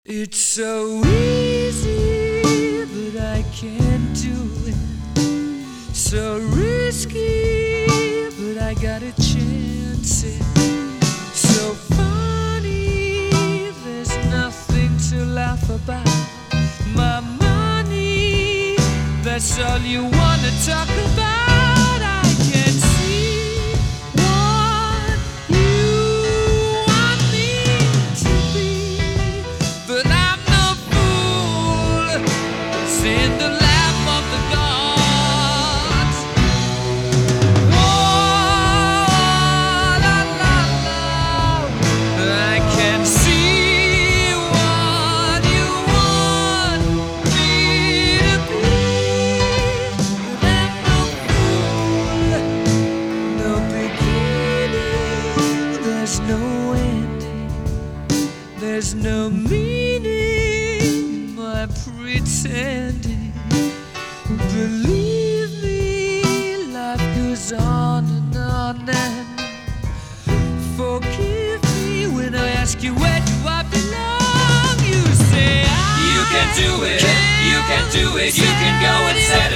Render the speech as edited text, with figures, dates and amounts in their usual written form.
It's so easy, but I can't do it. So risky, but I got a chance it. So funny, there's nothing to laugh about. My money, that's all you wanna talk about. I can see what you want me to be, but I'm no fool. It's in the lap of the gods. Oh, la, la, la. I can see what you want me to be, but I'm no fool. No beginning, there's no ending. There's no meaning in my pretending. Believe me, life goes on and on. And forgive me when I ask you where do I belong. You say You can do it, you can do it, you can go and say